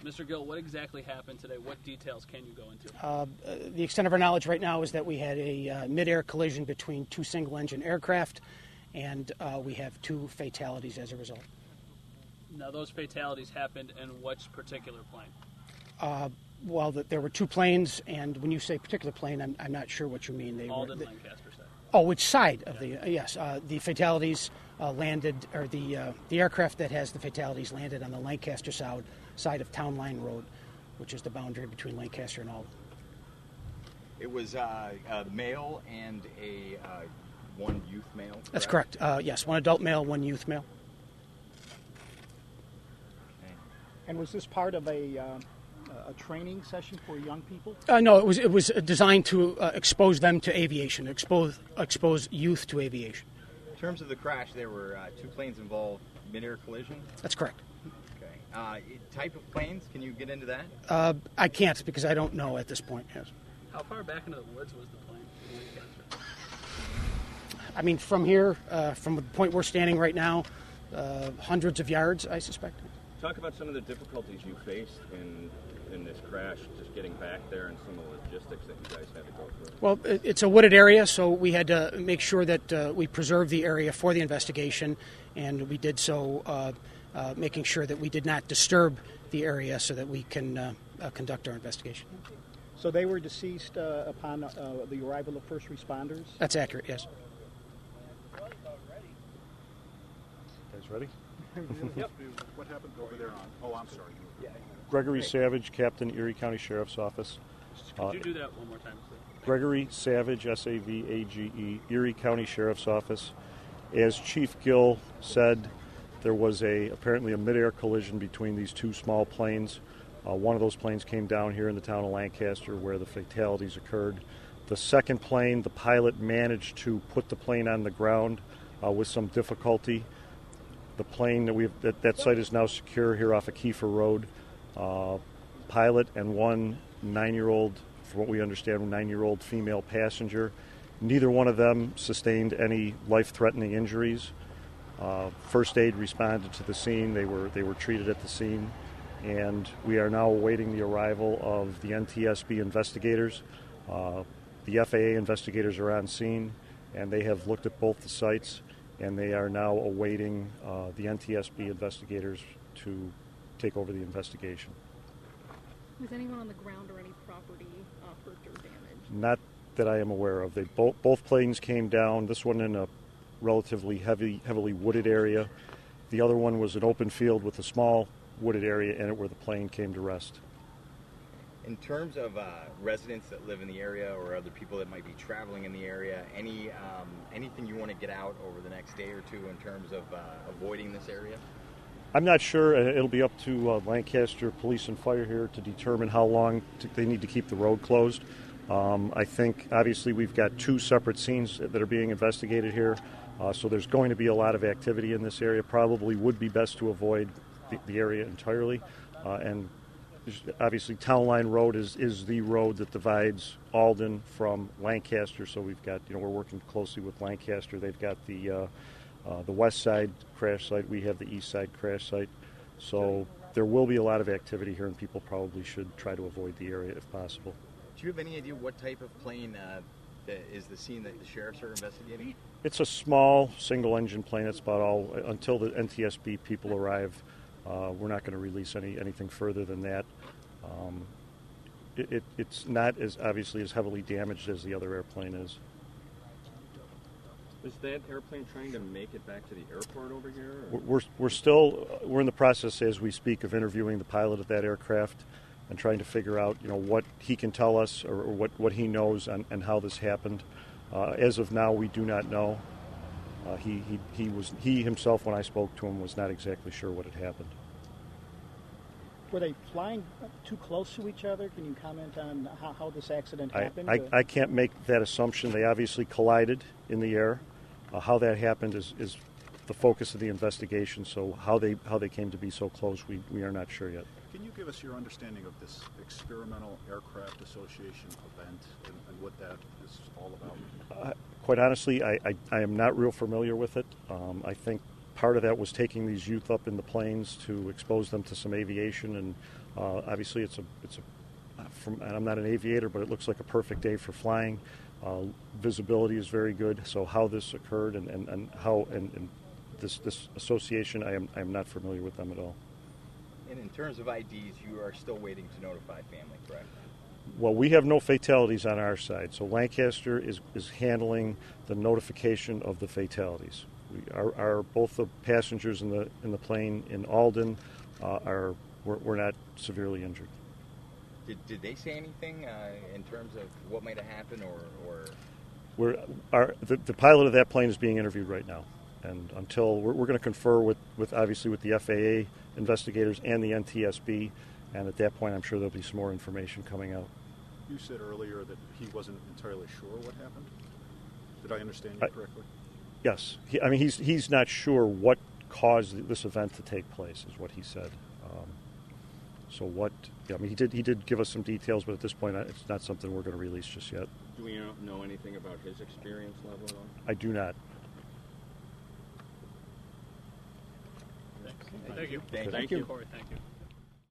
Mr. Gill, what exactly happened today? What details can you go into? The extent of our knowledge right now is that we had a mid-air collision between two single-engine aircraft, and we have 2 fatalities as a result. Now, those fatalities happened in which particular plane? Well, there were 2 planes, and when you say particular plane, I'm not sure what you mean. Alden Lancaster side. Oh, which side of the? Yes, the fatalities landed, or the aircraft that has the fatalities landed on the Lancaster side of Town Line Road, which is the boundary between Lancaster and Alden. It was a male and one youth male. Correct? That's correct. Yes, 1 adult male, 1 youth male. Okay. And was this part of a training session for young people? No, it was designed to expose them to aviation, expose youth to aviation. In terms of the crash, there were 2 planes involved, mid-air collision? That's correct. Okay. Type of planes, can you get into that? I can't because I don't know at this point, yes. How far back into the woods was the plane? I mean, from here, from the point we're standing right now, hundreds of yards, I suspect. Talk about some of the difficulties you faced in this crash, just getting back there, and some of the logistics that you guys had to go through. Well, it's a wooded area, so we had to make sure that we preserve the area for the investigation, and we did so making sure that we did not disturb the area so that we can conduct our investigation. So they were deceased upon the arrival of first responders? That's accurate, yes. Guys ready? Yep. What happened over there on? Oh, I'm sorry. Yeah. Gregory Savage, Captain, Erie County Sheriff's Office. Could you do that one more time, please? Gregory Savage, S-A-V-A-G-E, Erie County Sheriff's Office. As Chief Gill said, there was apparently a mid-air collision between these 2 small planes. One of those planes came down here in the town of Lancaster where the fatalities occurred. The second plane, the pilot managed to put the plane on the ground with some difficulty. The plane that site is now secure here off of Kiefer Road. Pilot and 1 9-year-old, from what we understand, 9-year-old female passenger. Neither one of them sustained any life-threatening injuries. First aid responded to the scene. They were treated at the scene, and we are now awaiting the arrival of the NTSB investigators. The FAA investigators are on scene, and they have looked at both the sites, and they are now awaiting the NTSB investigators to take over the investigation. Was anyone on the ground or any property hurt or damaged? Not that I am aware of. They both planes came down. This one in a relatively heavily wooded area. The other one was an open field with a small wooded area in it where the plane came to rest. In terms of residents that live in the area or other people that might be traveling in the area, anything you want to get out over the next day or 2 in terms of avoiding this area? I'm not sure. It'll be up to Lancaster Police and Fire here to determine how long they need to keep the road closed. I think, obviously, we've got 2 separate scenes that are being investigated here, so there's going to be a lot of activity in this area. Probably would be best to avoid the area entirely. And obviously, Town Line Road is the road that divides Alden from Lancaster, so we've got, we're working closely with Lancaster. They've got the west side crash site. We have the east side crash site. So there will be a lot of activity here, and people probably should try to avoid the area if possible. Do you have any idea what type of plane is the scene that the sheriffs are investigating? It's a small single-engine plane. That's about all. Until the NTSB people arrive, we're not going to release anything further than that. It's not as obviously as heavily damaged as the other airplane is. Is that airplane trying to make it back to the airport over here? We're in the process as we speak of interviewing the pilot of that aircraft and trying to figure out what he can tell us or what he knows and how this happened. As of now, we do not know. He himself, when I spoke to him, was not exactly sure what had happened. Were they flying too close to each other? Can you comment on how this accident happened? I can't make that assumption. They obviously collided in the air. How that happened is the focus of the investigation. So how they came to be so close, we are not sure yet. Can you give us your understanding of this Experimental Aircraft Association event and what that is all about? Quite honestly, I am not real familiar with it. I think part of that was taking these youth up in the planes to expose them to some aviation, and obviously it's a and I'm not an aviator, but it looks like a perfect day for flying. Visibility is very good. So how this occurred and how and this association, I am not familiar with them at all. And in terms of IDs, you are still waiting to notify family, correct? Well, we have no fatalities on our side, so Lancaster is handling the notification of the fatalities. Our both the passengers in the plane in Alden were not severely injured. Did they say anything in terms of what might have happened, or? The pilot of that plane is being interviewed right now, and until we're going to confer with obviously with the FAA investigators and the NTSB, and at that point I'm sure there'll be some more information coming out. You said earlier that he wasn't entirely sure what happened. Did I understand you correctly? Yes, he's not sure what caused this event to take place, is what he said. He did give us some details, but at this point it's not something we're going to release just yet. Do we know anything about his experience level at all? I do not. Thank you. Thank you. Corey, thank you.